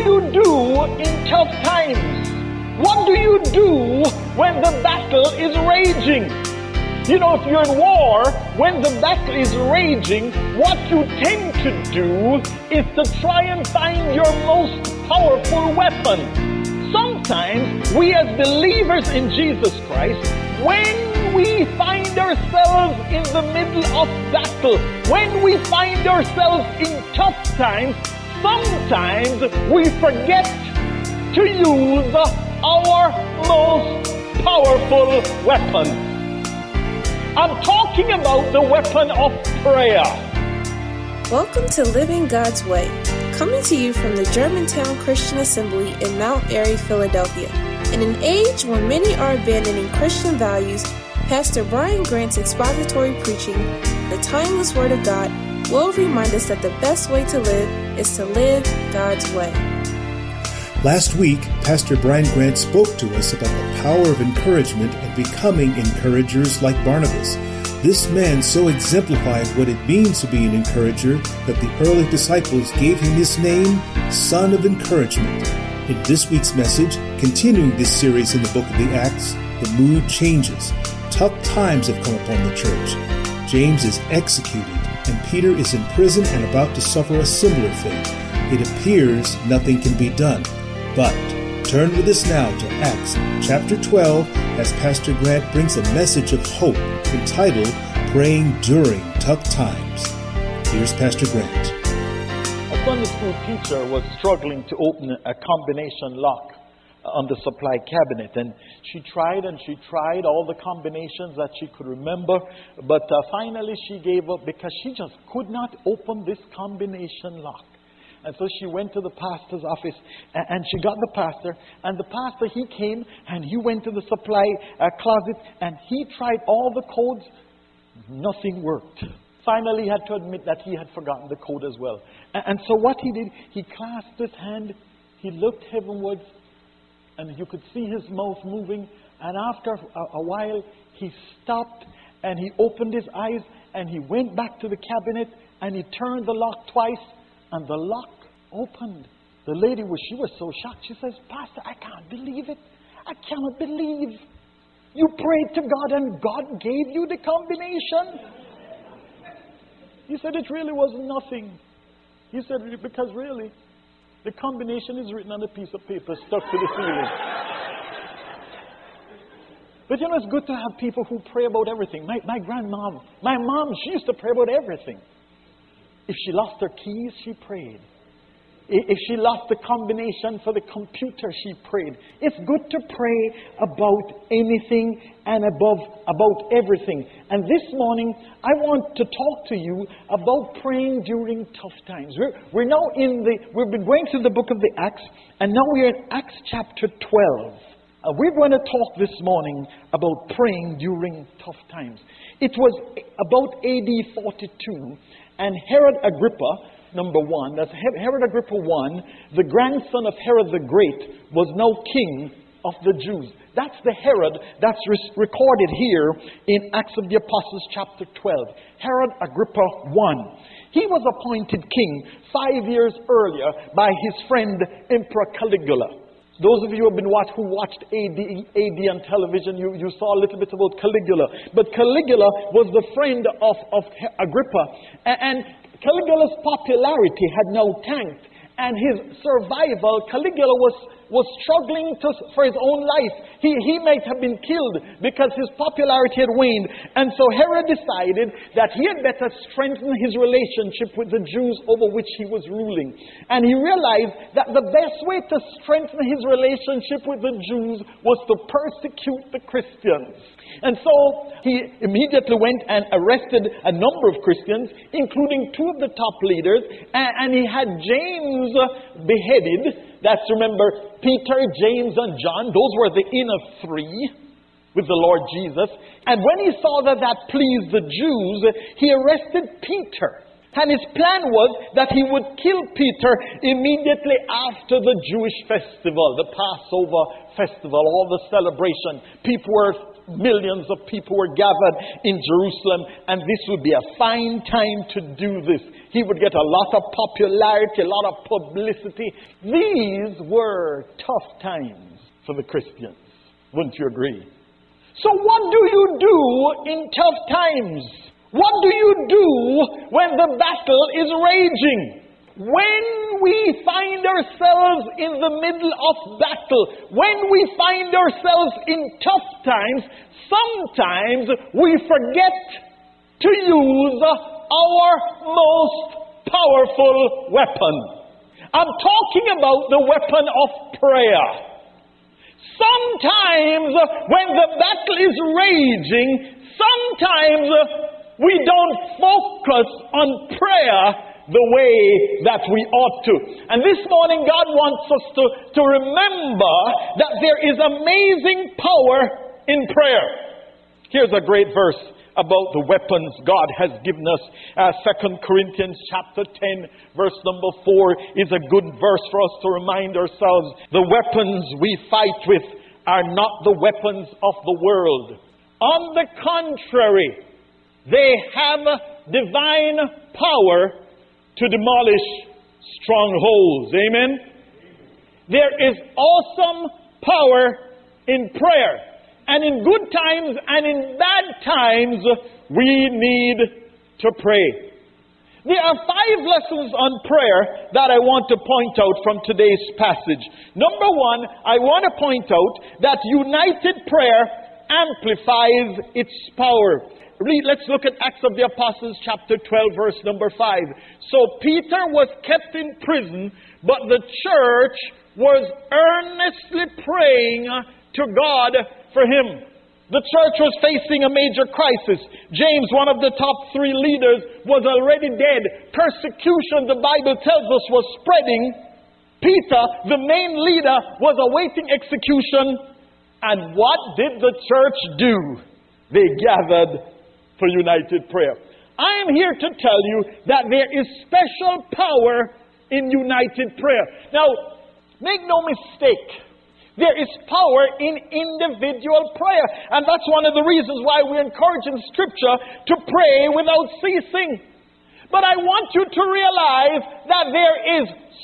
you do in tough times? What do you do when the battle is raging? You know, if you're in war, when the battle is raging, what you tend to do is to try and find your most powerful weapon. Sometimes we as believers in Jesus Christ, when we find ourselves in the middle of battle, when we find ourselves in tough times, sometimes we forget to use our most powerful weapon. I'm talking about the weapon of prayer. Welcome to Living God's Way, coming to you from the Germantown Christian Assembly in Mount Airy, Philadelphia. In an age when many are abandoning Christian values, Pastor Brian Grant's expository preaching, the timeless Word of God, will remind us that the best way to live is to live God's way. Last week, Pastor Brian Grant spoke to us about the power of encouragement and becoming encouragers like Barnabas. This man so exemplified what it means to be an encourager that the early disciples gave him his name, Son of Encouragement. In this week's message, continuing this series in the book of the Acts, the mood changes. Tough times have come upon the church. James is executed, and Peter is in prison and about to suffer a similar fate. It appears nothing can be done. But turn with us now to Acts chapter 12 as Pastor Grant brings a message of hope entitled Praying During Tough Times. Here's Pastor Grant. A Sunday school teacher was struggling to open a combination lock on the supply cabinet, and she tried all the combinations that she could remember, but finally she gave up because she just could not open this combination lock. And so she went to the pastor's office and she got the pastor. And the pastor, he came and he went to the supply closet and he tried all the codes. Nothing worked. Finally, he had to admit that he had forgotten the code as well. And so what he did, he clasped his hand, he looked heavenwards, and you could see his mouth moving. And after a while, he stopped and he opened his eyes and he went back to the cabinet and he turned the lock twice. And the lock opened. The lady she was so shocked. She says, Pastor, I can't believe it. I cannot believe. You prayed to God and God gave you the combination. He said it really was nothing. He said, because really, the combination is written on a piece of paper stuck to the ceiling. But you know, it's good to have people who pray about everything. My grandmom, my mom, she used to pray about everything. If she lost her keys, she prayed. If she lost the combination for the computer, she prayed. It's good to pray about anything and about everything. And this morning, I want to talk to you about praying during tough times. We've been going through the book of the Acts, and now we're in Acts chapter 12. We're going to talk this morning about praying during tough times. It was about AD 42. And Herod Agrippa, number one, that's Herod Agrippa I, the grandson of Herod the Great, was now king of the Jews. That's the Herod that's recorded here in Acts of the Apostles chapter 12. Herod Agrippa I. He was appointed king 5 years earlier by his friend Emperor Caligula. Those of you who watched AD on television, you saw a little bit about Caligula. But Caligula was the friend of Agrippa. And Caligula's popularity had now tanked. And his survival, Caligula was struggling for his own life. He might have been killed because his popularity had waned. And so Herod decided that he had better strengthen his relationship with the Jews over which he was ruling. And he realized that the best way to strengthen his relationship with the Jews was to persecute the Christians. And so he immediately went and arrested a number of Christians, including two of the top leaders, and he had James beheaded. That's, remember, Peter, James, and John. Those were the inner three with the Lord Jesus. And when he saw that pleased the Jews, he arrested Peter. And his plan was that he would kill Peter immediately after the Jewish festival, the Passover festival, all the celebration. People were millions of people were gathered in Jerusalem, and this would be a fine time to do this. He would get a lot of popularity, a lot of publicity. These were tough times for the Christians. Wouldn't you agree? So what do you do in tough times? What do you do when the battle is raging? When we find ourselves in the middle of battle, when we find ourselves in tough times, sometimes we forget to use our most powerful weapon. I'm talking about the weapon of prayer. Sometimes when the battle is raging, sometimes we don't focus on prayer the way that we ought to. And this morning God wants us to remember that there is amazing power in prayer. Here's a great verse about the weapons God has given us. 2 Corinthians chapter 10 verse number 4 is a good verse for us to remind ourselves. The weapons we fight with are not the weapons of the world. On the contrary, they have divine power to demolish strongholds. Amen? There is awesome power in prayer. And in good times and in bad times, we need to pray. There are 5 lessons on prayer that I want to point out from today's passage. Number 1, I want to point out that united prayer amplifies its power. Let's look at Acts of the Apostles chapter 12 verse number 5. So Peter was kept in prison, but the church was earnestly praying to God for him. The church was facing a major crisis. James, one of the top 3 leaders, was already dead. Persecution, the Bible tells us, was spreading. Peter, the main leader, was awaiting execution. And what did the church do? They gathered for united prayer. I am here to tell you that there is special power in united prayer. Now, make no mistake, there is power in individual prayer. And that's one of the reasons why we encourage in Scripture to pray without ceasing. But I want you to realize that there is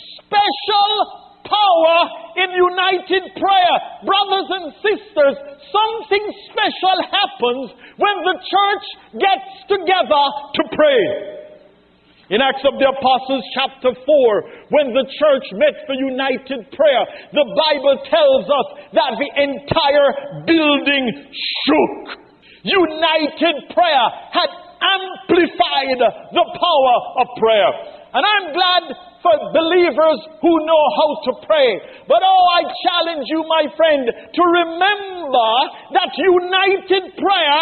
special power in united prayer. Brothers and sisters, something special happens when the church gets together to pray. In Acts of the Apostles chapter 4, when the church met for united prayer, the Bible tells us that the entire building shook. United prayer had amplified the power of prayer. And I'm glad for believers who know how to pray. But I challenge you, my friend, to remember that united prayer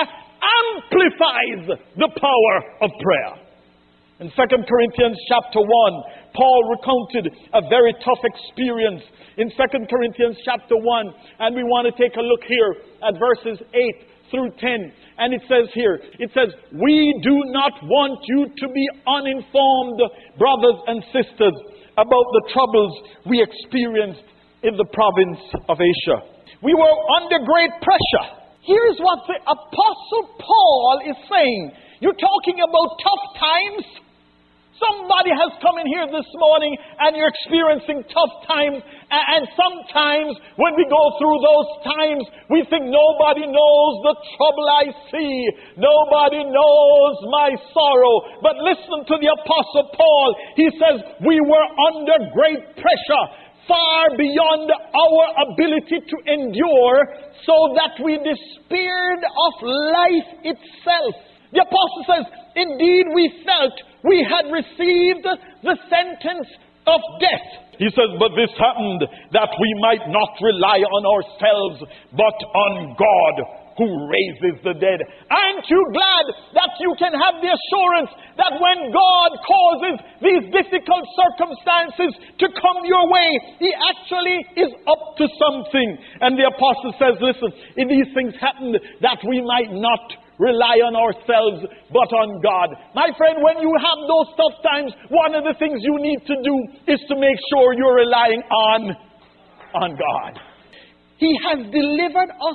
amplifies the power of prayer. In 2 Corinthians chapter 1, Paul recounted a very tough experience in 2 Corinthians chapter 1. And we want to take a look here at verses 8 through 10. And it says here, we do not want you to be uninformed, brothers and sisters, about the troubles we experienced in the province of Asia. We were under great pressure. Here's what the Apostle Paul is saying. You're talking about tough times? Somebody has come in here this morning and you're experiencing tough times. And sometimes when we go through those times, we think nobody knows the trouble I see. Nobody knows my sorrow. But listen to the Apostle Paul. He says, we were under great pressure, far beyond our ability to endure, so that we despaired of life itself. The apostle says, indeed we felt we had received the sentence of death. He says, but this happened that we might not rely on ourselves, but on God who raises the dead. Aren't you glad that you can have the assurance that when God causes these difficult circumstances to come your way, He actually is up to something? And the apostle says, listen, if these things happened that we might not rely on ourselves, but on God. My friend, when you have those tough times, one of the things you need to do is to make sure you're relying on God. He has delivered us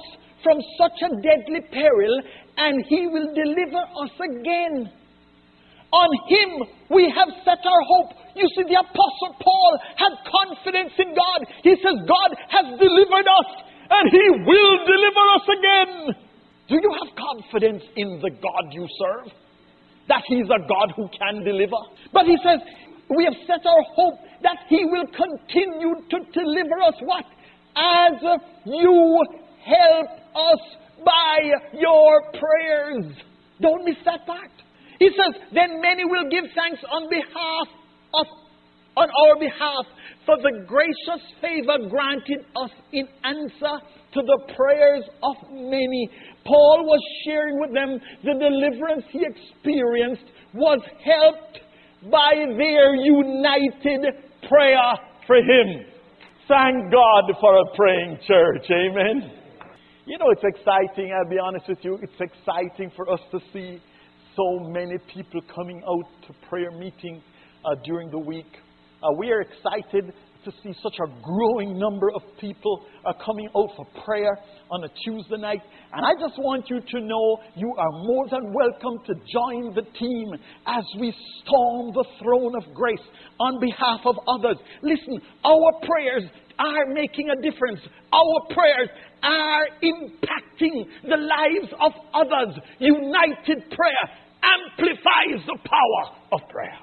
from such a deadly peril, and He will deliver us again. On Him we have set our hope. You see, the Apostle Paul had confidence in God. He says, God has delivered us, and He will deliver us again. Do you have confidence in the God you serve? That He's a God who can deliver? But he says, we have set our hope that He will continue to deliver us what? As you help us by your prayers. Don't miss that part. He says, then many will give thanks on our behalf for the gracious favor granted us in answer to the prayers of many. Paul was sharing with them the deliverance he experienced was helped by their united prayer for him. Thank God for a praying church. Amen. You know, it's exciting. I'll be honest with you. It's exciting for us to see so many people coming out to prayer meeting during the week. We are excited to see such a growing number of people coming out for prayer on a Tuesday night. And I just want you to know you are more than welcome to join the team as we storm the throne of grace on behalf of others. Listen, our prayers are making a difference. Our prayers are impacting the lives of others. United prayer amplifies the power of prayer.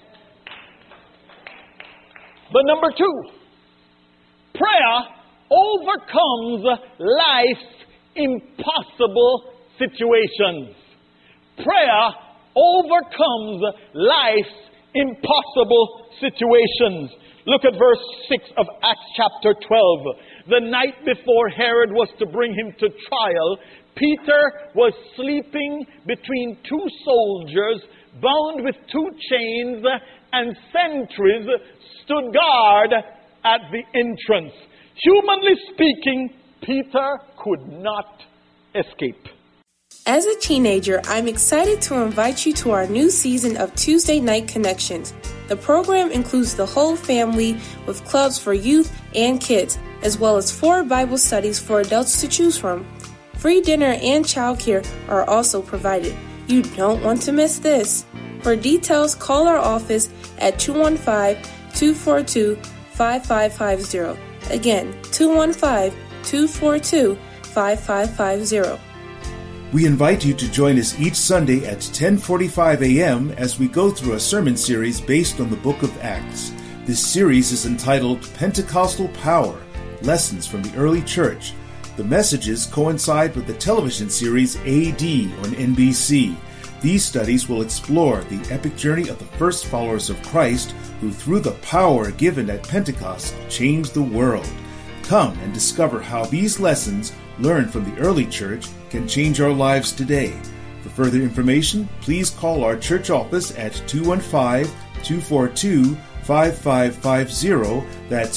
But number 2, prayer overcomes life's impossible situations. Prayer overcomes life's impossible situations. Look at verse 6 of Acts chapter 12. The night before Herod was to bring him to trial, Peter was sleeping between 2 soldiers, bound with 2 chains, and sentries stood guard at the entrance. Humanly speaking, Peter could not escape. As a teenager, I'm excited to invite you to our new season of Tuesday Night Connections. The program includes the whole family with clubs for youth and kids, as well as 4 Bible studies for adults to choose from. Free dinner and childcare are also provided. You don't want to miss this. For details, call our office at 215-242-5550. Again, 215-242-5550. We invite you to join us each Sunday at 10:45 a.m. as we go through a sermon series based on the book of Acts. This series is entitled Pentecostal Power, Lessons from the Early Church. The messages coincide with the television series AD on NBC. These studies will explore the epic journey of the first followers of Christ who, through the power given at Pentecost, changed the world. Come and discover how these lessons learned from the early church can change our lives today. For further information, please call our church office at 215-242-5550. That's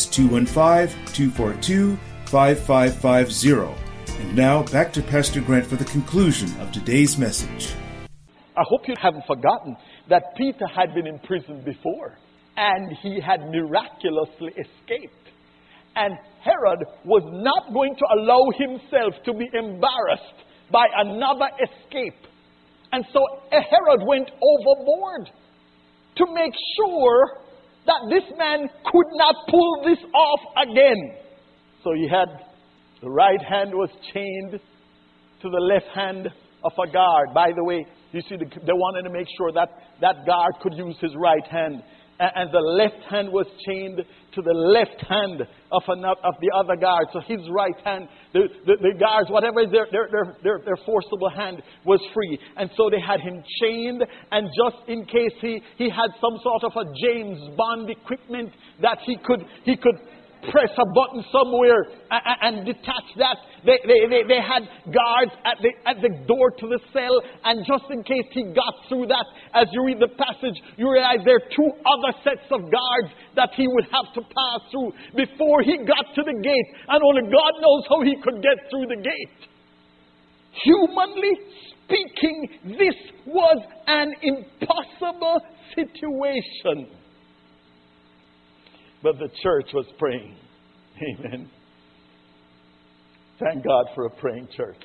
215-242-5550. And now, back to Pastor Grant for the conclusion of today's message. I hope you haven't forgotten that Peter had been in prison before, and he had miraculously escaped. And Herod was not going to allow himself to be embarrassed by another escape. And so Herod went overboard to make sure that this man could not pull this off again. So he had the right hand was chained to the left hand of a guard. By the way, you see, they wanted to make sure that that guard could use his right hand. And the left hand was chained to the left hand of the other guard. So his right hand, the guards, whatever is their forcible hand, was free. And so they had him chained. And just in case he had some sort of a James Bond equipment that he could press a button somewhere and detach that. They had guards at the door to the cell, and just in case he got through that, as you read the passage, you realize there are 2 other sets of guards that he would have to pass through before he got to the gate, and only God knows how he could get through the gate. Humanly speaking, this was an impossible situation. But the church was praying. Amen. Thank God for a praying church.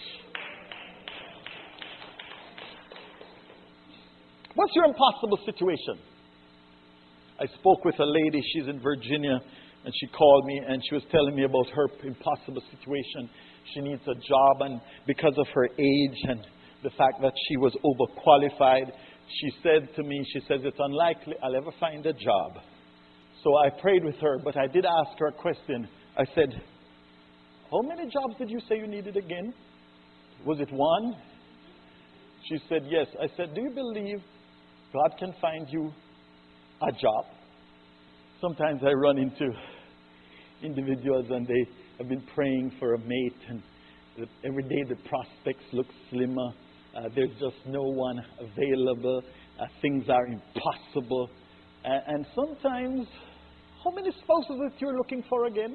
What's your impossible situation? I spoke with a lady, she's in Virginia, and she called me and she was telling me about her impossible situation. She needs a job, and because of her age and the fact that she was overqualified, she said to me, she says, it's unlikely I'll ever find a job. So I prayed with her, but I did ask her a question. I said, how many jobs did you say you needed again? Was it one? She said, yes. I said, do you believe God can find you a job? Sometimes I run into individuals and they have been praying for a mate, and every day the prospects look slimmer. There's just no one available. Things are impossible. And sometimes, how many spouses that you're looking for again?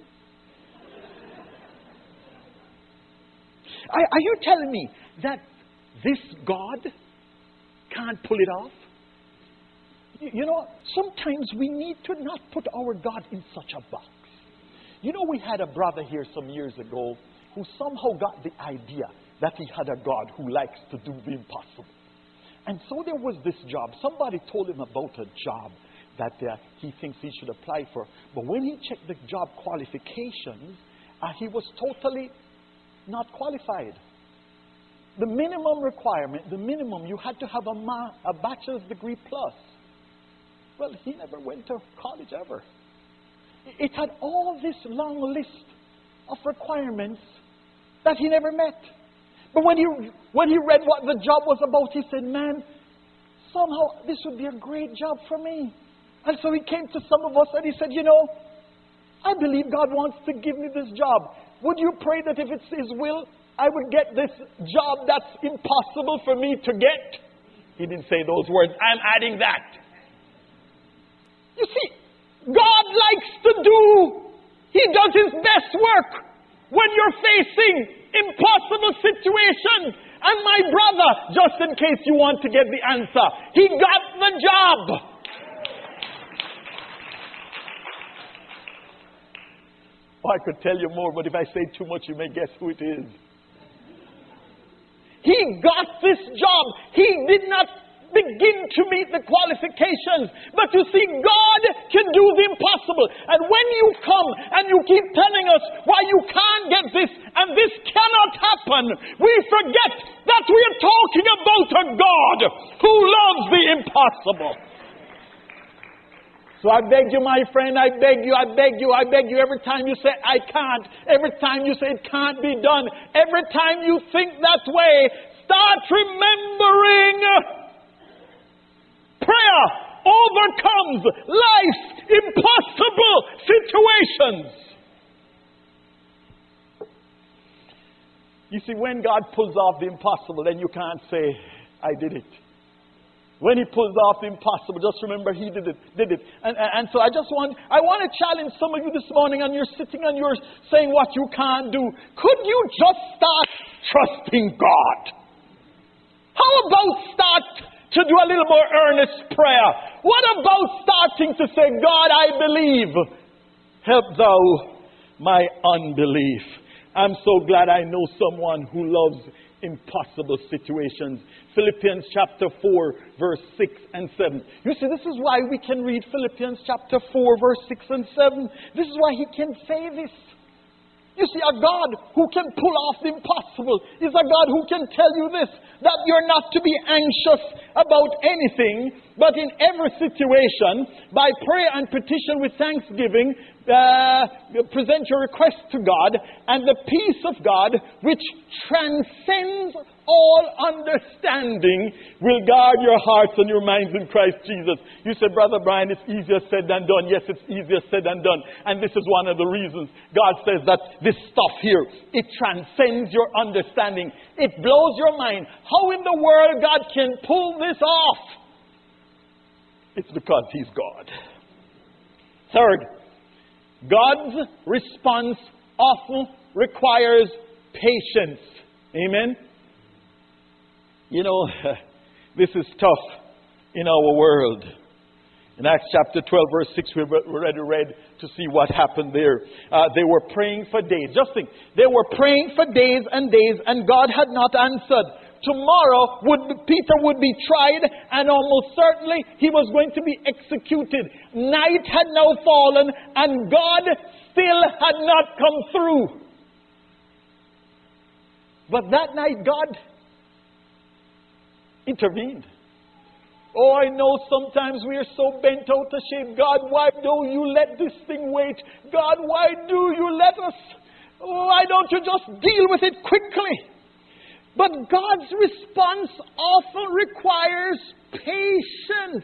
Are you telling me that this God can't pull it off? You know, sometimes we need to not put our God in such a box. You know, we had a brother here some years ago who somehow got the idea that he had a God who likes to do the impossible. And so there was this job. Somebody told him about a job that he thinks he should apply for. But when he checked the job qualifications, he was totally not qualified. The minimum requirement, you had to have a bachelor's degree plus. Well, he never went to college ever. It had all this long list of requirements that he never met. But when he read what the job was about, he said, man, somehow this would be a great job for me. And so he came to some of us and he said, you know, I believe God wants to give me this job. Would you pray that if it's His will, I would get this job that's impossible for me to get? He didn't say those words. I'm adding that. You see, God likes to He does His best work when you're facing impossible situations. And my brother, just in case you want to get the answer, he got the job. Oh, I could tell you more, but if I say too much, you may guess who it is. He got this job. He did not begin to meet the qualifications. But you see, God can do the impossible. And when you come and you keep telling us why you can't get this and this cannot happen, we forget that we are talking about a God who loves the impossible. So I beg you, my friend, I beg you, every time you say, I can't, every time you say it can't be done, every time you think that way, start remembering prayer overcomes life's impossible situations. You see, when God pulls off the impossible, then you can't say, I did it. When He pulls off the impossible, just remember He did it. And so I want to challenge some of you this morning, and you're sitting and you're saying what you can't do. Could you just start trusting God? How about start to do a little more earnest prayer? What about starting to say, God, I believe. Help thou my unbelief. I'm so glad I know someone who loves impossible situations. Philippians chapter 4, verse 6 and 7. You see, this is why we can read Philippians chapter 4, verse 6 and 7. This is why He can say this. You see, a God who can pull off the impossible is a God who can tell you this, that you're not to be anxious about anything, but in every situation, by prayer and petition with thanksgiving, present your request to God, and the peace of God, which transcends all understanding, will guard your hearts and your minds in Christ Jesus. You say, Brother Brian, it's easier said than done. Yes, it's easier said than done. And this is one of the reasons God says that this stuff here, it transcends your understanding. It blows your mind. How in the world God can pull this off? It's because He's God. Third, God's response often requires patience. Amen? You know, this is tough in our world. In Acts chapter 12, verse 6, we already read to see what happened there. They were praying for days. Just think, they were praying for days, and God had not answered. Tomorrow, Peter would be tried, and almost certainly he was going to be executed. Night had now fallen, and God still had not come through. But that night, God intervened. Oh, I know sometimes we are so bent out of shape. God, why do you let this thing wait? God, why do you let us? Why don't you just deal with it quickly? But God's response often requires patience.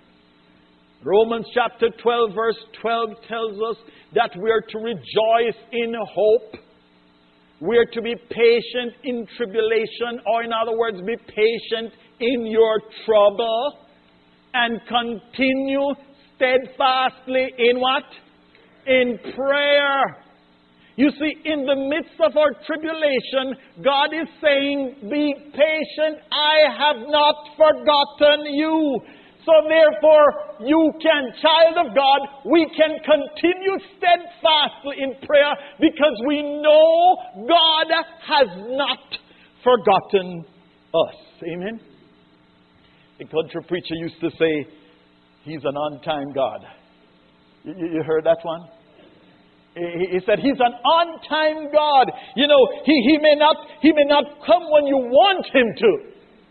Romans chapter 12, verse 12 tells us that we are to rejoice in hope. We are to be patient in tribulation, or in other words, be patient in your trouble, and continue steadfastly in what? In prayer. You see, in the midst of our tribulation, God is saying, be patient, I have not forgotten you. So therefore, you can, child of God, we can continue steadfastly in prayer because we know God has not forgotten us. Amen? A country preacher used to say, He's an on-time God. You heard that one? He said He's an on-time God. You know, he may not come when you want Him to,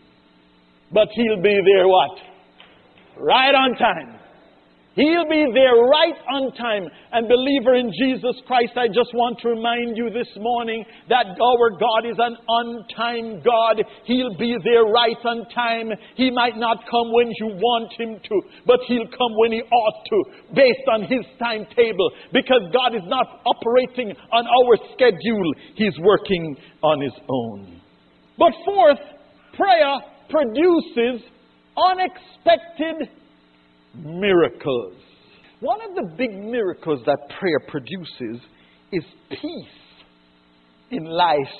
but He'll be there what? Right on time. He'll be there right on time. And believer in Jesus Christ, I just want to remind you this morning that our God is an on-time God. He'll be there right on time. He might not come when you want Him to, but He'll come when He ought to, based on His timetable. Because God is not operating on our schedule. He's working on His own. But fourth, prayer produces unexpected miracles. One of the big miracles that prayer produces is peace in life's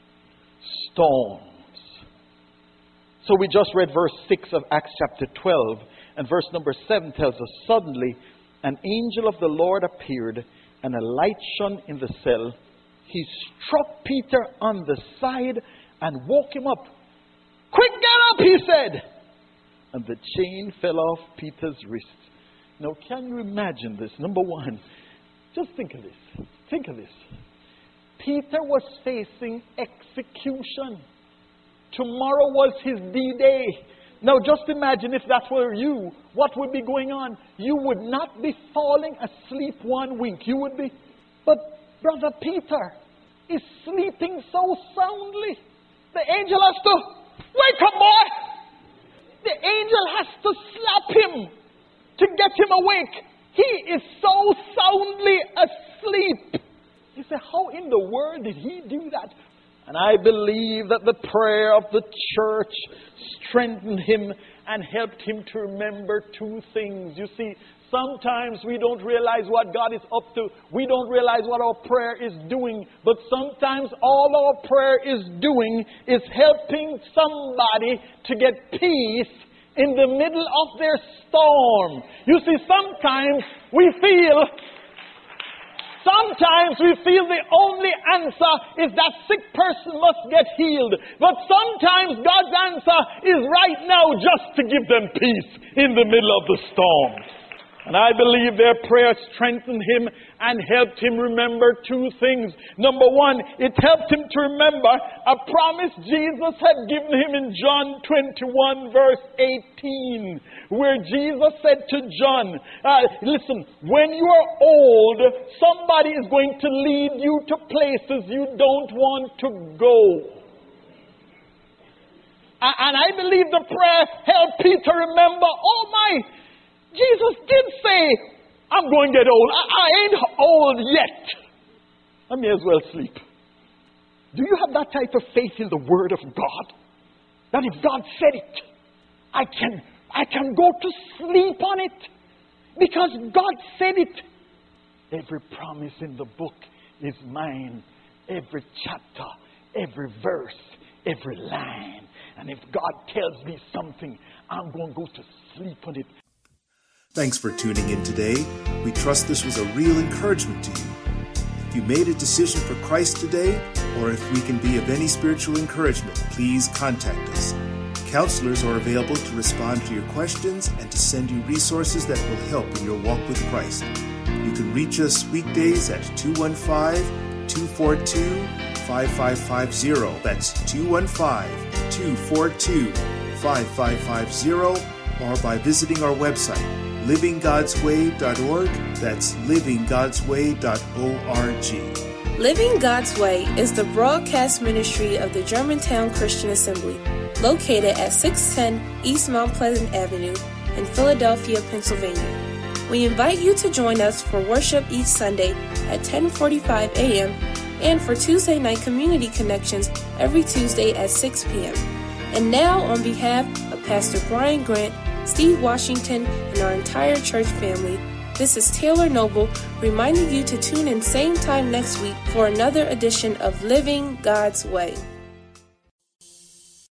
storms. So we just read verse 6 of Acts chapter 12, and verse number 7 tells us, suddenly an angel of the Lord appeared, and a light shone in the cell. He struck Peter on the side and woke him up. Quick, get up, he said. And the chain fell off Peter's wrist. Now, can you imagine this? Number one, just think of this. Think of this. Peter was facing execution. Tomorrow was his D-Day. Now, just imagine if that were you, what would be going on? You would not be falling asleep 1 week. You would be. But Brother Peter is sleeping so soundly. The angel has to, wake up, boy! The angel has to slap him to get him awake. He is so soundly asleep. You say, how in the world did he do that? And I believe that the prayer of the church strengthened him and helped him to remember two things. You see, sometimes we don't realize what God is up to. We don't realize what our prayer is doing. But sometimes all our prayer is doing is helping somebody to get peace in the middle of their storm. You see, sometimes we feel the only answer is that sick person must get healed. But sometimes God's answer is right now just to give them peace in the middle of the storm. And I believe their prayer strengthened him and helped him remember two things. Number one, it helped him to remember a promise Jesus had given him in John 21 verse 18, where Jesus said to John, listen, when you are old, somebody is going to lead you to places you don't want to go. And I believe the prayer helped Peter remember, oh my, Jesus did say, I'm going to get old. I ain't old yet. I may as well sleep. Do you have that type of faith in the Word of God? That if God said it, I can go to sleep on it. Because God said it. Every promise in the book is mine. Every chapter, every verse, every line. And if God tells me something, I'm going to go to sleep on it. Thanks for tuning in today. We trust this was a real encouragement to you. If you made a decision for Christ today, or if we can be of any spiritual encouragement, please contact us. Counselors are available to respond to your questions and to send you resources that will help in your walk with Christ. You can reach us weekdays at 215-242-5550. That's 215-242-5550, or by visiting our website, livinggodsway.org. That's livinggodsway.org. Living God's Way is the broadcast ministry of the Germantown Christian Assembly, located at 610 East Mount Pleasant Avenue in Philadelphia, Pennsylvania. We invite you to join us for worship each Sunday at 10:45 a.m. and for Tuesday night community connections every Tuesday at 6 p.m. And now, on behalf of Pastor Brian Grant, Steve Washington, and our entire church family, this is Taylor Noble reminding you to tune in same time next week for another edition of Living God's Way.